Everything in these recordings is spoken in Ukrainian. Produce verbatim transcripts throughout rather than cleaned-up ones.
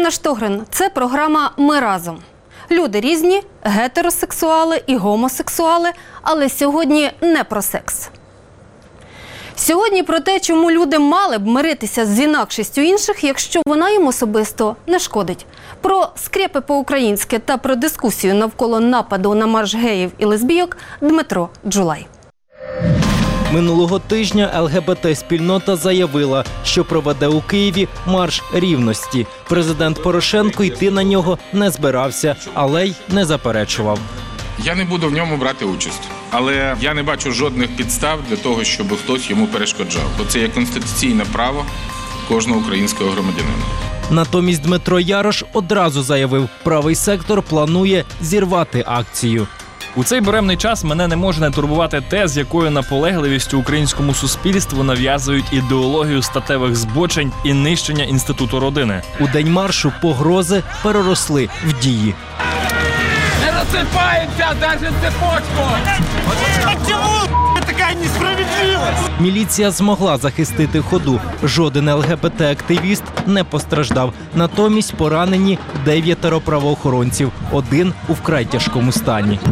Олена Штогрин. Це програма «Ми разом». Люди різні, гетеросексуали і гомосексуали, але сьогодні не про секс. Сьогодні про те, чому люди мали б миритися з інакшістю інших, якщо вона їм особисто не шкодить. Про скрепи по-українськи та про дискусію навколо нападу на марш геїв і лесбійок Дмитро Джулай. Минулого тижня ел ге бе те-спільнота заявила, що проведе у Києві марш рівності. Президент Порошенко йти на нього не збирався, але й не заперечував. Я не буду в ньому брати участь, але я не бачу жодних підстав для того, щоб хтось йому перешкоджав. Бо це є конституційне право кожного українського громадянина. Натомість Дмитро Ярош одразу заявив, правий сектор планує зірвати акцію. У цей буремний час мене не може не турбувати те, з якою наполегливістю українському суспільству нав'язують ідеологію статевих збочень і нищення інституту родини. У день маршу погрози переросли в дії. Не розсипається навіть цепочку! Чому така несправедливість? Міліція змогла захистити ходу. Жоден ел ге бе те-активіст не постраждав. Натомість поранені дев'ятеро правоохоронців. Один у вкрай тяжкому стані.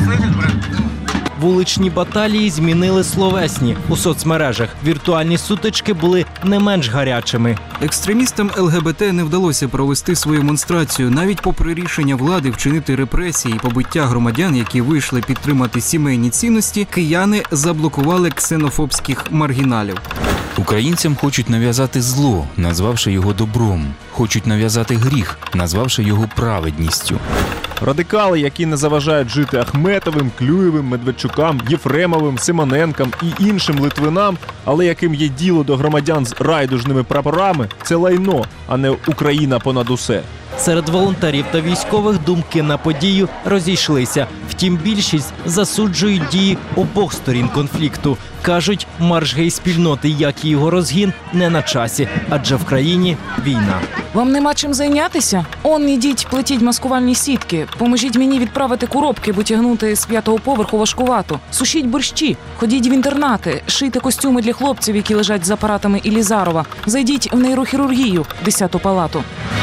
Вуличні баталії змінили словесні. У соцмережах віртуальні сутички були не менш гарячими. Екстремістам ел ге бе те не вдалося провести свою монстрацію. Навіть попри рішення влади вчинити репресії і побиття громадян, які вийшли підтримати сімейні цінності, кияни заблокували ксенофобських маргіналів. Українцям хочуть нав'язати зло, назвавши його добром. Хочуть нав'язати гріх, назвавши його праведністю. Радикали, які не заважають жити Ахметовим, Клюєвим, Медведчукам, Єфремовим, Симоненкам і іншим литвинам, але яким є діло до громадян з райдужними прапорами, це лайно, а не Україна понад усе. Серед волонтерів та військових думки на подію розійшлися. Втім, більшість засуджують дії обох сторін конфлікту. Кажуть, марш гей-спільноти, як і його розгін, не на часі, адже в країні війна. Вам нема чим зайнятися? Он, ідіть, плетіть маскувальні сітки. Поможіть мені відправити коробки, бо тягнути з п'ятого поверху важкувато. Сушіть борщі, ходіть в інтернати, шийте костюми для хлопців, які лежать з апаратами Іллізарова. Зайдіть в нейрохірургію, десяту палату.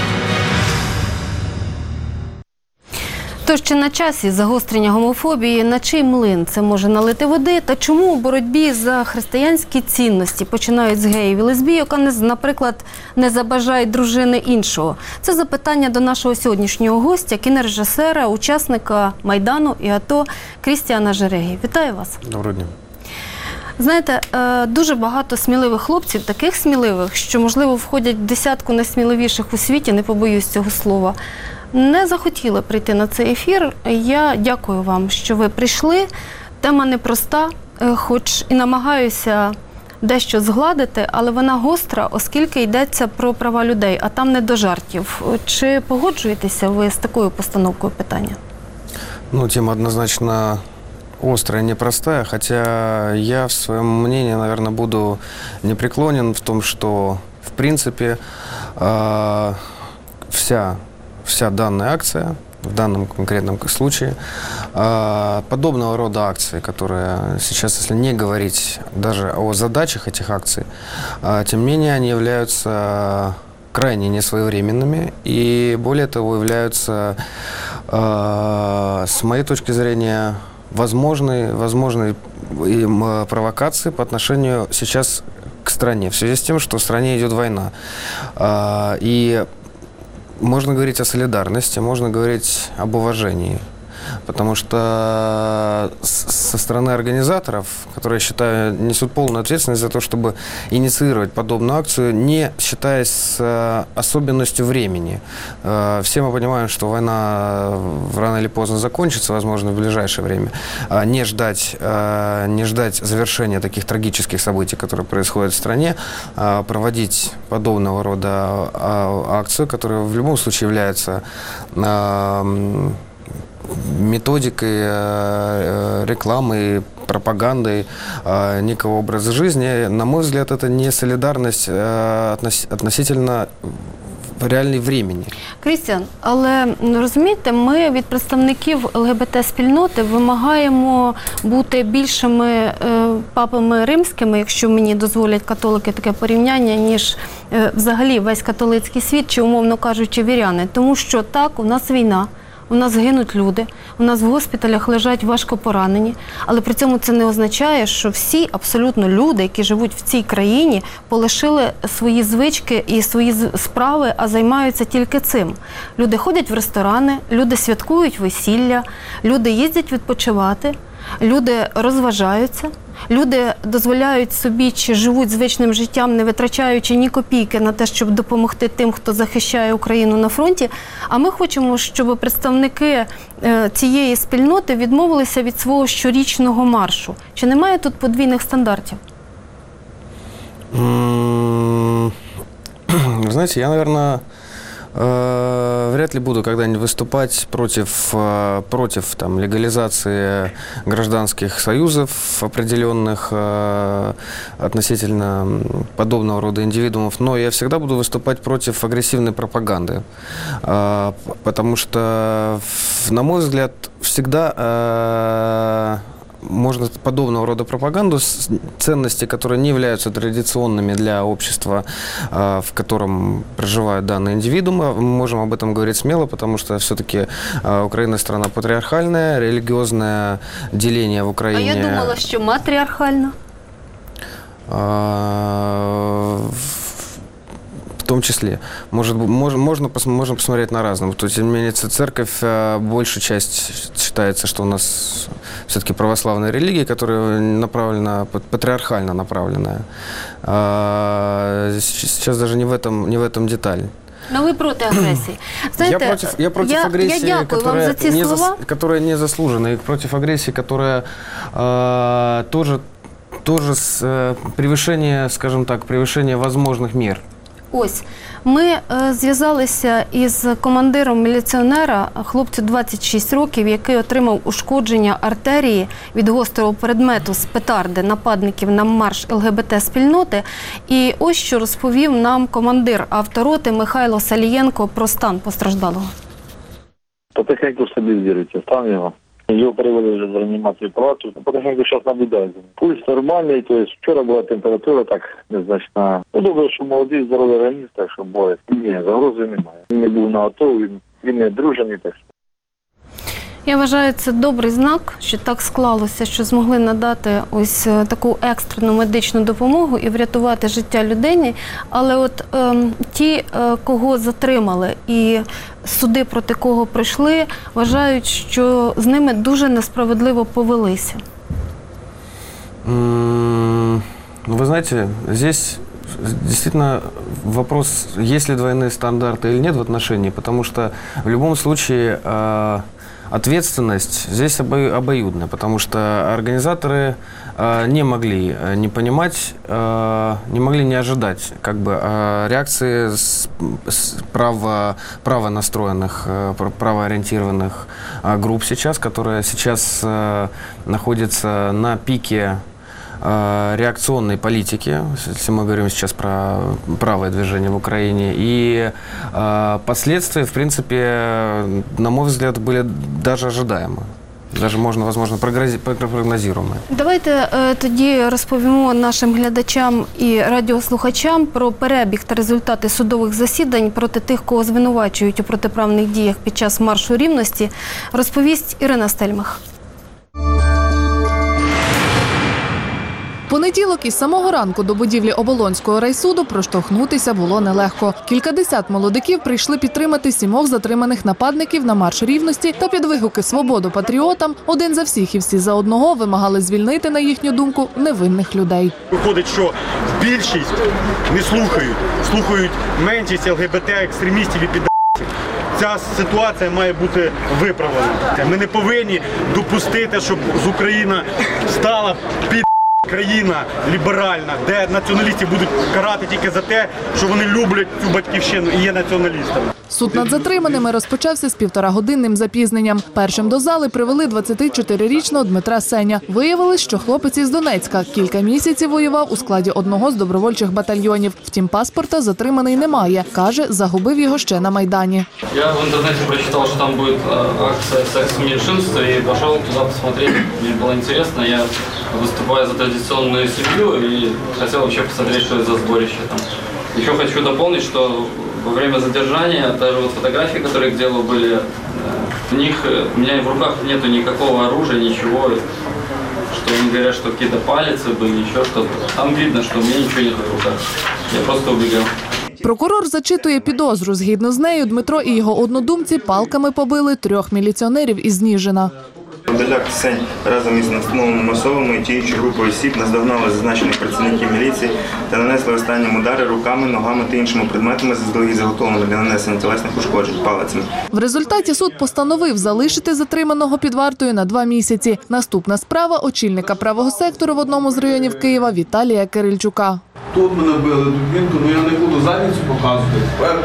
Тож чи на часі загострення гомофобії, на чий млин це може налити води, та чому у боротьбі за християнські цінності починають з геїв і лесбійок, а не, наприклад, не забажають дружини іншого? Це запитання до нашого сьогоднішнього гостя, кінорежисера, учасника Майдану і АТО Крістіана Жерегі. Вітаю вас. Доброго дня. Знаєте, дуже багато сміливих хлопців, таких сміливих, що, можливо, входять в десятку найсміливіших у світі, не побоюсь цього слова, не захотіли прийти на цей ефір. Я дякую вам, що ви прийшли. Тема непроста, хоч і намагаюся дещо згладити, але вона гостра, оскільки йдеться про права людей, а там не до жартів. Чи погоджуєтеся ви з такою постановкою питання? Ну, тема однозначно острая, непростая, хотя я в своем мнении, наверное, буду непреклонен в том, что, в принципе, э, вся, вся данная акция, в данном конкретном случае, э, подобного рода акции, которые сейчас, если не говорить даже о задачах этих акций, э, тем не менее они являются крайне несвоевременными и, более того, являются, э, с моей точки зрения, возможной, возможной провокации по отношению сейчас к стране, в связи с тем, что в стране идет война. И можно говорить о солидарности, можно говорить об уважении. Потому что со стороны организаторов, которые, я считаю, несут полную ответственность за то, чтобы инициировать подобную акцию, не считаясь с особенностью времени. Все мы понимаем, что война рано или поздно закончится, возможно, в ближайшее время. Не ждать, не ждать завершения таких трагических событий, которые происходят в стране, проводить подобного рода акцию, которая в любом случае является методикой рекламы, пропагандой некого образа жизни. На мой взгляд, это не солидарность относительно в реальной времени. Крістіан, але розумієте, ми від представників ЛГБТ-спільноти вимагаємо бути більшими е, папами римськими, якщо мені дозволять католики таке порівняння, ніж е, взагалі весь католицький світ, чи, умовно кажучи, віряни. Тому що так, у нас війна, у нас гинуть люди, у нас в госпіталях лежать важко поранені, але при цьому це не означає, що всі абсолютно люди, які живуть в цій країні, полишили свої звички і свої справи, а займаються тільки цим. Люди ходять в ресторани, люди святкують весілля, люди їздять відпочивати, люди розважаються. Люди дозволяють собі чи живуть звичним життям, не витрачаючи ні копійки на те, щоб допомогти тим, хто захищає Україну на фронті. А ми хочемо, щоб представники цієї спільноти відмовилися від свого щорічного маршу. Чи немає тут подвійних стандартів? Знаете, я, наверное, вряд ли буду когда-нибудь выступать против, против там, легализации гражданских союзов определенных относительно подобного рода индивидуумов, но я всегда буду выступать против агрессивной пропаганды, потому что, на мой взгляд, всегда можно подобного рода пропаганду, ценности, которые не являются традиционными для общества, в котором проживают данные индивидуумы. Мы можем об этом говорить смело, потому что все-таки Украина страна патриархальная, религиозное деление в Украине... А я думала, что матриархально. В том числе. Может, можно, можно, можно посмотреть на разном. То есть, тем не менее, церковь, большая часть считается, что у нас все-таки православная религия, которая направлена, патриархально направленная. А сейчас даже не в этом, не в этом деталь. Но вы против агрессии. Знаете, я против, я против я, агрессии, я которая, вам за не слова. зас, которая не заслужена, и против агрессии, которая э, тоже, тоже с, э, превышение, скажем так, превышение возможных мер. Ось, ми е, зв'язалися із командиром міліціонера, хлопцю двадцять шість років, який отримав ушкодження артерії від гострого предмету з петарди нападників на марш ЛГБТ-спільноти. І ось що розповів нам командир автороти Михайло Салієнко про стан постраждалого. Потихеньку стабілізується стан його. Його перевели вже в реанімацію палату. Потихеньку зараз наблюдають. Пульс нормальний, тобто вчора була температура так незначна. Ну, добре, що молодий, здоровий організм, так що буває. Ні, загрози немає. Він не був на АТО, він, він не дружений, так що. Я вважаю, це добрий знак, що так склалося, що змогли надати ось таку екстрену медичну допомогу і врятувати життя людині. Але от е, ті, е, кого затримали і суди проти кого пройшли, вважають, що з ними дуже несправедливо повелися. Mm, вы знаете, здесь действительно вопрос, есть ли двойные стандарты или нет в отношении, потому что в любом случае э, ответственность здесь обо- обоюдная, потому что организаторы э, не могли не понимать, э, не могли не ожидать как бы, э, реакции с, с право, правонастроенных, э, правоориентированных э, групп сейчас, которые сейчас э, находятся на пике реакционной политики, если мы говорим сейчас про правое движение в Украине, и э, последствия, в принципе, на мой взгляд, были даже ожидаемы. Даже, можна, возможно, прогнозуємо. Давайте е, тоді розповімо нашим глядачам і радіослухачам про перебіг та результати судових засідань проти тих, кого звинувачують у протиправних діях під час маршу рівності. Розповість Ірина Стельмах. Понеділок із самого ранку до будівлі Оболонського райсуду проштовхнутися було нелегко. Кількадесят молодиків прийшли підтримати сімох затриманих нападників на марш рівності та під вигуки «Свободу патріотам» один за всіх і всі за одного вимагали звільнити, на їхню думку, невинних людей. Виходить, що більшість не слухають, слухають меншість ЛГБТ-екстремістів і підарів. Ця ситуація має бути виправлена. Ми не повинні допустити, щоб з України стала під країна ліберальна, де націоналістів будуть карати тільки за те, що вони люблять цю батьківщину і є націоналістами. Суд над затриманими розпочався з півторагодинним запізненням. Першим до зали привели двадцятичотирирічного Дмитра Сеня. Виявилось, що хлопець із Донецька кілька місяців воював у складі одного з добровольчих батальйонів. Втім, паспорта затриманий не має. Каже, загубив його ще на Майдані. Я в інтернеті прочитав, що там буде акція «Секс меньшинства» і пішов туди посмотрети. Мені було цікаво, я выступаю за традиционную семью и хотел вообще посмотреть, что это за сборище там. Еще хочу дополнить, что во время задержания, даже вот фотографии, которые к делу были, у них, у меня в руках нету никакого оружия, ничего, что они говорят, что какие-то палицы были, еще что-то. Там видно, что у меня ничего нет в руках. Я просто убегал. Прокурор зачитує підозру. Згідно з нею, Дмитро і його однодумці палками побили трьох міліціонерів із Ніжина. Подоляк Сень разом із настановленими особами і тією групою осіб наздогнали зазначених працівників міліції та нанесли останнім удари руками, ногами та іншими предметами, заздалегідь заготовленими для нанесення тілесних ушкоджень палицями. В результаті суд постановив залишити затриманого під вартою на два місяці. Наступна справа – очільника правого сектору в одному з районів Києва Віталія Кирильчука. Тут мене били дубінку, але я не буду задницю показувати. Тепер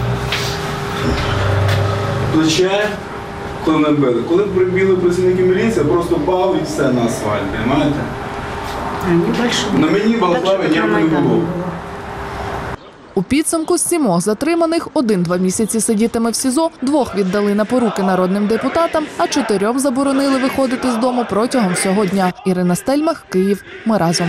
плече. Коли мене били. Коли прибіли працівники міліції, просто бав і все на асфальт, розумієте? На мені балаклави ніякого не було. У підсумку з сімох затриманих один-два місяці сидітиме в СІЗО, двох віддали на поруки народним депутатам, а чотирьом заборонили виходити з дому протягом всього дня. Ірина Стельмах, Київ. Ми разом.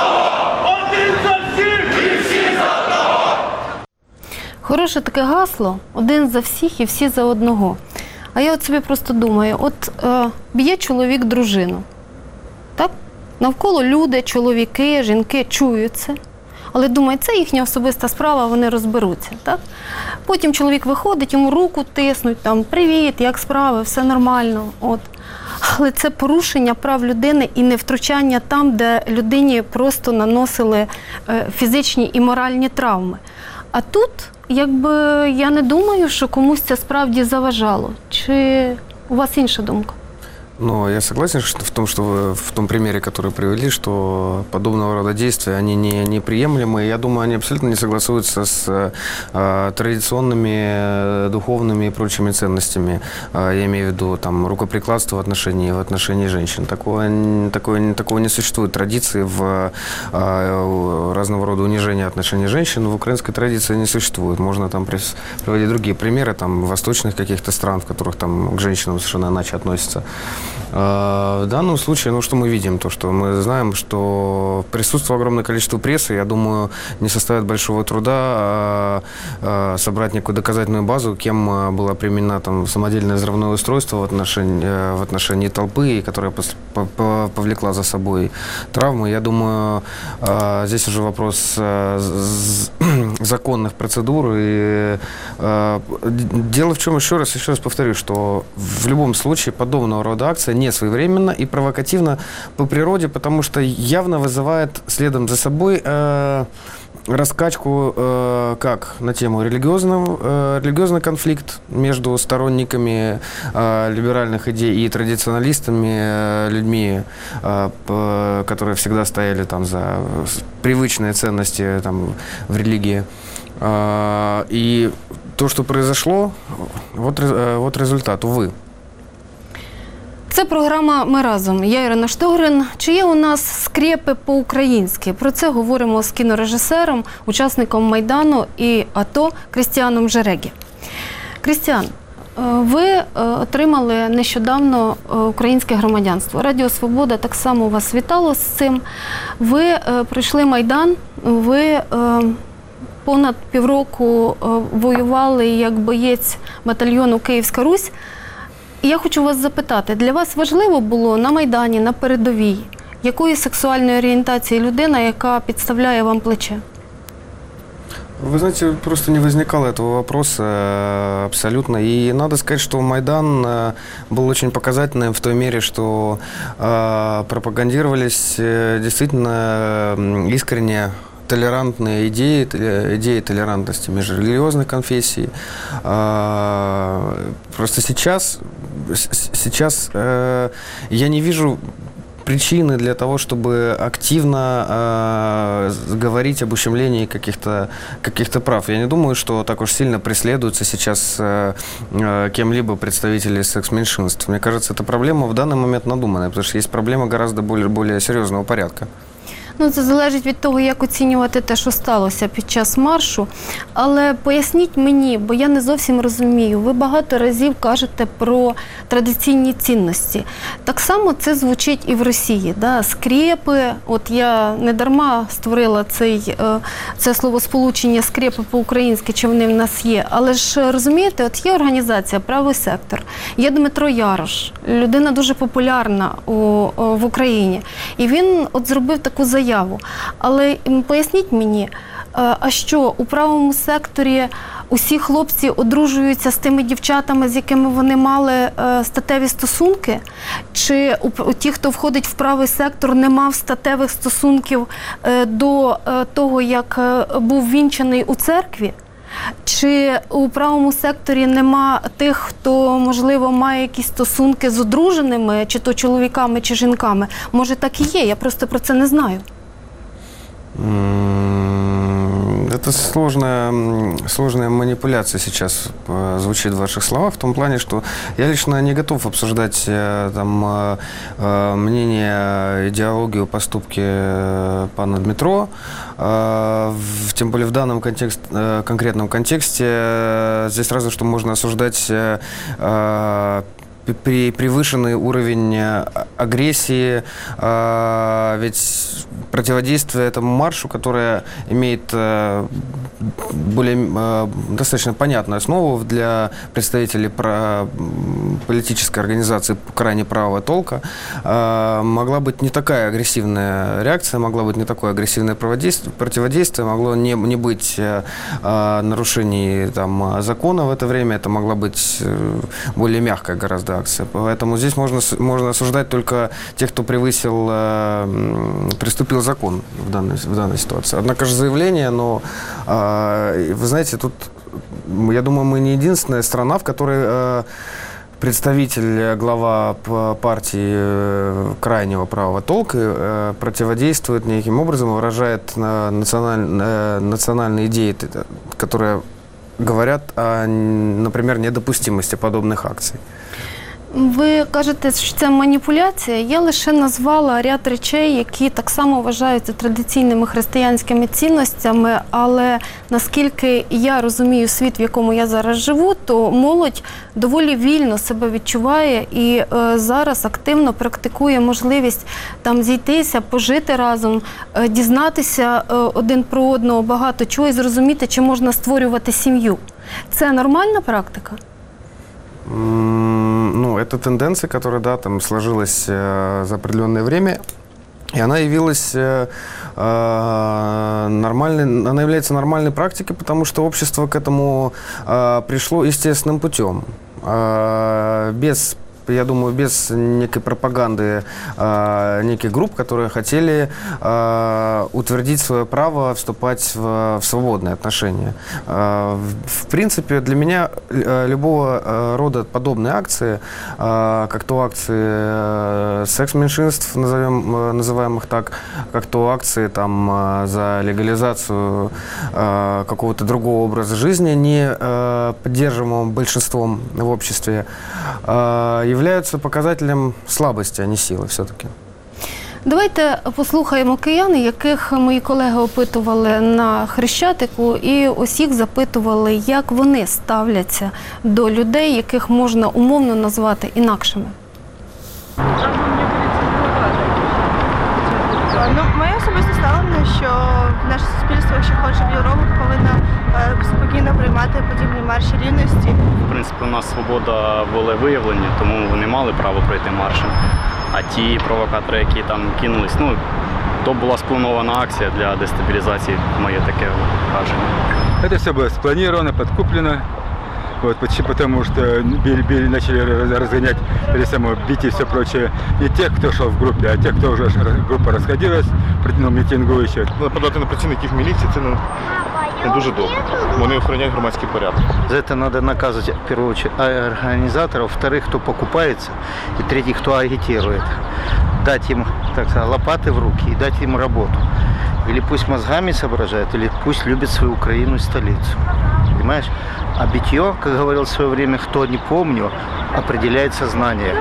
Хороше таке гасло – один за всіх і всі за одного. А я от собі просто думаю, от е, б'є чоловік дружину, так? Навколо люди, чоловіки, жінки чують це, але думають, це їхня особиста справа, вони розберуться, так? Потім чоловік виходить, йому руку тиснуть, там, привіт, як справи, все нормально, от. Але це порушення прав людини і невтручання там, де людині просто наносили е, фізичні і моральні травми. А тут, якби, я не думаю, що комусь це справді заважало. Чи у вас інша думка? Ну, я согласен в том, что вы, в том примере, который привели, что подобного рода действия, они не, неприемлемы. Я думаю, они абсолютно не согласуются с э, традиционными духовными и прочими ценностями. Э, я имею в виду там, рукоприкладство в отношении, в отношении женщин. Такого, такого, такого не существует традиции в э, разного рода унижения отношений женщин. В украинской традиции не существует. Можно там приводить другие примеры там, восточных каких-то стран, в которых там, к женщинам совершенно иначе относятся. В данном случае, ну, что мы видим? То, что мы знаем, что присутствует огромное количество прессы. Я думаю, не составит большого труда собрать некую доказательную базу, кем было применено там самодельное взрывное устройство в отношении, в отношении толпы, которая повлекла за собой травмы. Я думаю, здесь уже вопрос законных процедур. И дело в чем, еще раз, еще раз повторю, что в любом случае подобного рода акция не своевременно и провокативно по природе, потому что явно вызывает следом за собой э, раскачку э, как на тему религиозного, э, религиозный конфликт между сторонниками э, либеральных идей и традиционалистами, э, людьми, э, э, которые всегда стояли там за привычные ценности там, в религии. Э, и то, что произошло, вот, э, вот результат, увы. Це програма «Ми разом». Я Ірина Штогрин. Чи є у нас скрепи по-українськи? Про це говоримо з кінорежисером, учасником Майдану і АТО Крістіаном Жерегі. Крістіан, ви отримали нещодавно українське громадянство. Радіо «Свобода» так само вас вітало з цим. Ви пройшли Майдан, ви понад півроку воювали як боєць батальйону «Київська Русь». І я хочу вас запитати, для вас важливо було на Майдані, на передовій, якої сексуальної орієнтації людина, яка підставляє вам плече? Вы знаете, просто не возникало этого вопроса абсолютно. И надо сказать, что Майдан был очень показательным в той мере, что пропагандировались действительно искренне толерантные идеи, идеи толерантности межрелигиозных конфессий. Просто сейчас, сейчас я не вижу причины для того, чтобы активно э, говорить об ущемлении каких-то каких-то прав. Я не думаю, что так уж сильно преследуются сейчас э, э, кем-либо представители секс-меньшинств. Мне кажется, эта проблема в данный момент надуманная, потому что есть проблема гораздо более, более серьезного порядка. Ну, це залежить від того, як оцінювати те, що сталося під час маршу. Але поясніть мені, бо я не зовсім розумію, ви багато разів кажете про традиційні цінності. Так само це звучить і в Росії. Да? Скрепи, от я не дарма створила цей, це словосполучення скрепи по-українськи, чи вони в нас є. Але ж розумієте, от є організація «Правий сектор», є Дмитро Ярош, людина дуже популярна у, в Україні. І він от зробив таку заяву. Заяву. Але поясніть мені, а що у правому секторі усі хлопці одружуються з тими дівчатами, з якими вони мали статеві стосунки? Чи у ті, хто входить в правий сектор, не мав статевих стосунків до того, як був вінчаний у церкві? Чи у правому секторі нема тих, хто, можливо, має якісь стосунки з одруженими, чи то чоловіками, чи жінками? Може, так і є, я просто про це не знаю. Это сложная, сложная манипуляция сейчас звучит в ваших словах, в том плане, что я лично не готов обсуждать там, мнение, идеологию, поступки пана Дмитро. Тем более в данном контекст, конкретном контексте здесь разве что можно осуждать при превышенный уровень агрессии, ведь противодействие этому маршу, которое имеет более достаточно понятную основу для представителей политической организации крайне правого толка, могла быть не такая агрессивная реакция, могла быть не такое агрессивное противодействие, могло не, не быть нарушений там, закона в это время, это могла быть более мягкая гораздо акция. Поэтому здесь можно, можно осуждать только тех, кто превысил, приступил закон в данной, в данной ситуации. Однако же заявление, но вы знаете, тут, я думаю, мы не единственная страна, в которой представитель, глава партии крайнего правого толка противодействует неким образом, выражает националь, национальные идеи, которые говорят о, например, недопустимости подобных акций. Ви кажете, що це маніпуляція. Я лише назвала ряд речей, які так само вважаються традиційними християнськими цінностями, але наскільки я розумію світ, в якому я зараз живу, то молодь доволі вільно себе відчуває і е, зараз активно практикує можливість там зійтися, пожити разом, е, дізнатися е, один про одного багато чого і зрозуміти, чи можна створювати сім'ю. Це нормальна практика? Ну, это тенденция, которая, да, там сложилась э, за определенное время, и она явилась э, нормальной, она является нормальной практикой, потому что общество к этому э, пришло естественным путем, э, без, я думаю, без некой пропаганды э, неких групп, которые хотели э, утвердить свое право вступать в, в свободные отношения. Э, в, в принципе, для меня э, любого э, рода подобные акции, э, как то акции э, секс-меньшинств, назовем, э, называемых так, как то акции там, э, за легализацию э, какого-то другого образа жизни, не э, поддерживаемого большинством в обществе, э, являются показателем слабости, а не силы все-таки. Давайте послухаємо киян, яких мої колеги опитували на Хрещатику, і ось їх запитували, як вони ставляться до людей, яких можна умовно назвати інакшими. Ну, моє особисте ставлення, що наше суспільство, якщо хоче в Європу, повинно е, спокійно приймати подібні марші рівності. В принципі, у нас свобода волевиявлення, тому вони мали право пройти маршем. А ті провокатори, які там кинулись, ну, то була спланована акція для дестабілізації, моє таке враження. Это все было спланировано, подкуплено. Вот, потому что били, били, начали разгонять или само бить и все прочее. Не тех, кто шел в группе, а тех, кто уже группа расходилась, ну, митингующих. Нападати на працівників міліції, це не, не дуже добре. Вони охороняють громадський порядок. За это надо наказывать, в первую очередь, организаторов, вторых, кто покупается, и третьих, кто агитирует. Дать им, так сказать, лопаты в руки и дать им работу. Или пусть мозгами соображают, или пусть любят свою Украину и столицу. Понимаешь? А битье, как говорил в свое время, кто не помню, определяет сознание.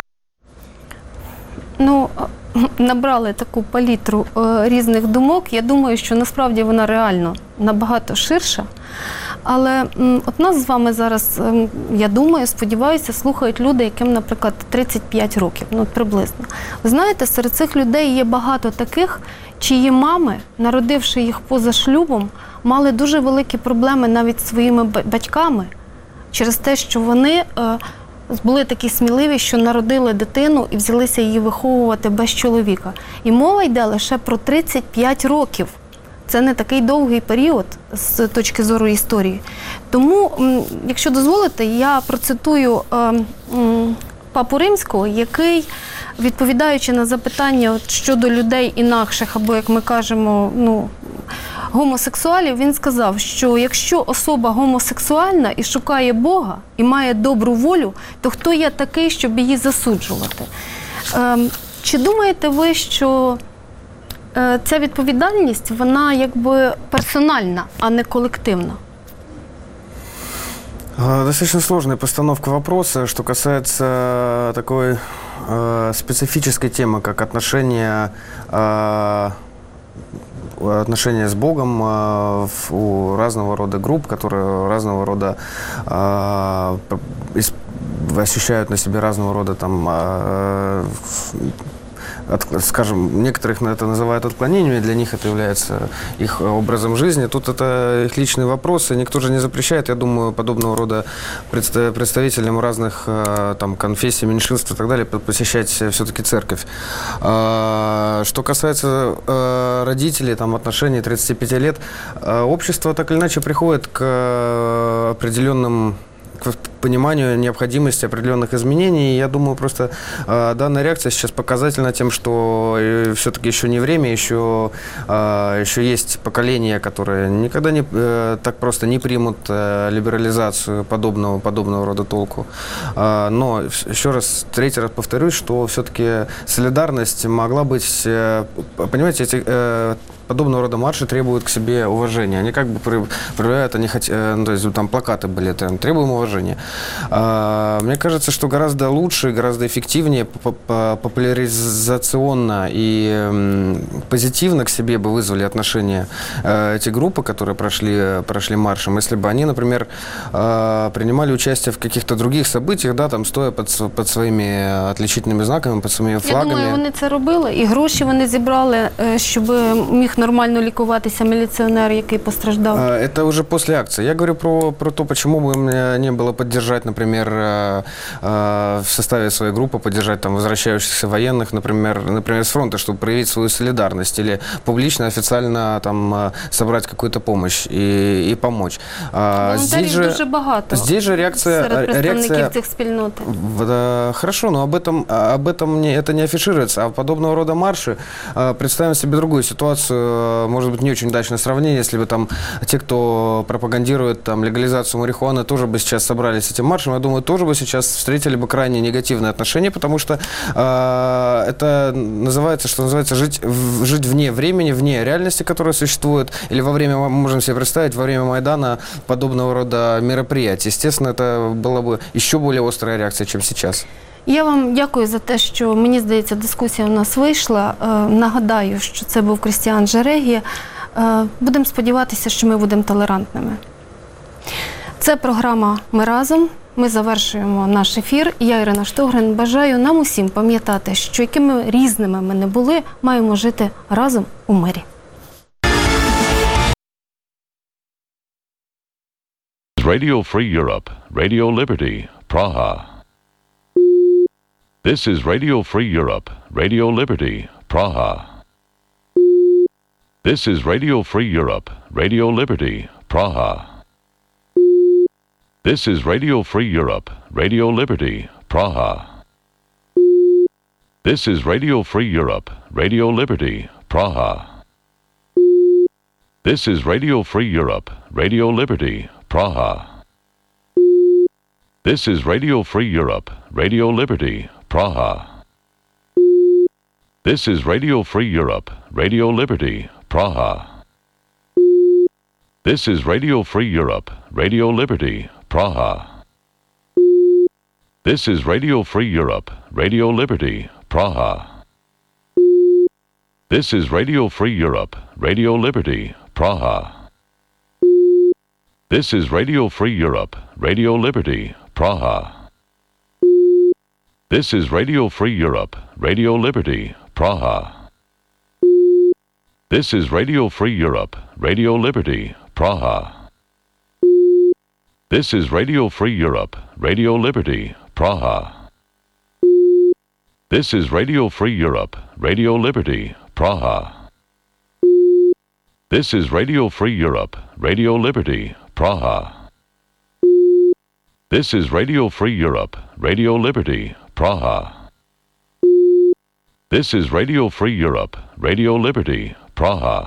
Ну, набрали таку палітру е, різних думок. Я думаю, що насправді вона реально набагато ширша. Але м, от нас з вами зараз, ем, я думаю, сподіваюся, слухають люди, яким, наприклад, тридцять п'ять років, ну, приблизно. Ви знаєте, серед цих людей є багато таких, чиї мами, народивши їх поза шлюбом, мали дуже великі проблеми навіть зі своїми батьками через те, що вони е, були такі сміливі, що народили дитину і взялися її виховувати без чоловіка. І мова йде лише про тридцять п'ять років. Це не такий довгий період з точки зору історії. Тому, якщо дозволите, я процитую е, м, Папу Римського, який, відповідаючи на запитання щодо людей інакших, або, як ми кажемо, ну, гомосексуалів, він сказав, що якщо особа гомосексуальна і шукає Бога, і має добру волю, то хто я такий, щоб її засуджувати? Е, чи думаєте ви, що е, ця відповідальність, вона якби персональна, а не колективна? Достаточно сложная постановка вопроса, что касается такой э, специфической темы, как отношения, э, отношения с Богом э, у разного рода групп, которые разного рода э, ощущают на себе разного рода там, э, от, скажем, некоторых это называют отклонениями, для них это является их образом жизни. Тут это их личные вопросы, никто же не запрещает, я думаю, подобного рода представителям разных там, конфессий, меньшинств и так далее посещать все-таки церковь. Что касается родителей, там, отношений тридцати пяти лет, общество так или иначе приходит к определенным к пониманию необходимости определенных изменений. Я думаю, просто э, данная реакция сейчас показательна тем, что э, все-таки еще не время, еще, э, еще есть поколения, которые никогда не, э, так просто не примут э, либерализацию подобного, подобного рода толку. Э, но еще раз, третий раз повторюсь, что все-таки солидарность могла быть, э, понимаете, эти э, подобного рода марши требуют к себе уважения. Они как бы проявляют, они хотят, ну, то есть там плакаты были, там, требуем уважения. А, мне кажется, что гораздо лучше, гораздо эффективнее, популяризационно и м, позитивно к себе бы вызвали отношения э, эти группы, которые прошли, прошли маршем, если бы они, например, э, принимали участие в каких-то других событиях, да, там, стоя под, под своими отличительными знаками, под своими флагами. Я думаю, вони це робили, і гроші вони зібрали, щоб міг нормально лікуватися міліціонер, який постраждав? Это уже после акции. Я говорю про, про то, почему бы мне не было поддержать, например, в составе своей группы, поддержать там возвращающихся военных, например, например, с фронта, чтобы проявить свою солидарность или публично, официально там собрать какую-то помощь и, и помочь. Здесь же, дуже багато здесь же реакция, серед представників реакция, цих спільнот. Хорошо, но об этом, об этом не, это не афишируется. А подобного рода марши, представим себе другую ситуацию, может быть, не очень удачное сравнение, если бы там те, кто пропагандирует там легализацию марихуаны, тоже бы сейчас собрались с этим маршем, я думаю, тоже бы сейчас встретили бы крайне негативное отношение, потому что э, это называется, что называется, жить, в, жить вне времени, вне реальности, которая существует, или во время, мы можем себе представить, во время Майдана подобного рода мероприятий. Естественно, это была бы еще более острая реакция, чем сейчас. Я вам дякую за те, що, мені здається, дискусія у нас вийшла. Е, нагадаю, що це був Крістіан Джерегі. Е, будемо сподіватися, що ми будемо толерантними. Це програма «Ми разом». Ми завершуємо наш ефір. Я, Ірина Штогрин, бажаю нам усім пам'ятати, що якими різними ми не були, маємо жити разом у мирі. Radio Free Europe, Radio Liberty, Praha. This is Radio Free Europe, Radio Liberty, Praha. This is Radio Free Europe, Radio Liberty, Praha. This is Radio Free Europe, Radio Liberty, Praha. This is Radio Free Europe, Radio Liberty, Praha. This is Radio Free Europe, Radio Liberty, Praha. This is Radio Free Europe, Radio Liberty, Praha. This is Radio Free Europe, Radio Liberty, Praha. This is Radio Free Europe, Radio Liberty, Praha. This is Radio Free Europe, Radio Liberty, Praha. This is Radio Free Europe, Radio Liberty, Praha. This is Radio Free Europe, Radio Liberty, Praha. This is Radio Free Europe, Radio Liberty, Praha. This is Radio Free Europe, Radio Liberty, Praha. This is Radio Free Europe, Radio Liberty, Praha. This is Radio Free Europe, Radio Liberty, Praha. This is Radio Free Europe, Radio Liberty, Praha. This is Radio Free Europe, Radio Liberty, Praha. This is Radio Free Europe, Radio Liberty, Praha.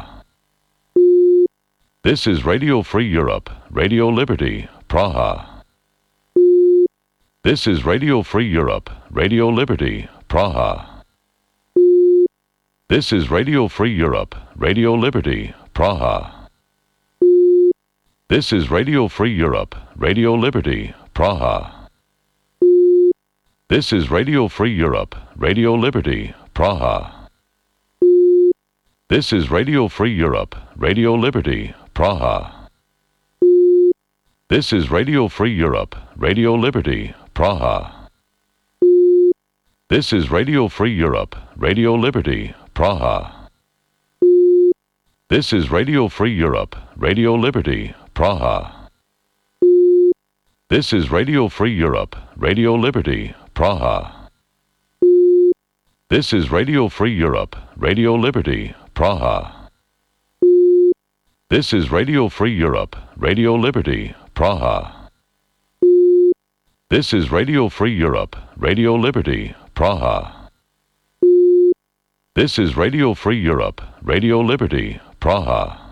This is Radio Free Europe, Radio Liberty, Praha. This is Radio Free Europe, Radio Liberty, Praha. This is Radio Free Europe, Radio Liberty, Praha. This is Radio Free Europe, Radio Liberty, Praha. This is Radio Free Europe, Radio Liberty, Praha. This is Radio Free Europe, Radio Liberty, Praha. This is Radio Free Europe, Radio Liberty, Praha. This is Radio Free Europe, Radio Liberty, Praha. This is Radio Free Europe, Radio Liberty, Praha. This is Radio Free Europe, Radio Liberty, Praha. This is Radio Free Europe, Radio Liberty, Praha. This is Radio Free Europe, Radio Liberty, Praha. This is Radio Free Europe, Radio Liberty, Praha. This is Radio Free Europe, Radio Liberty, Praha.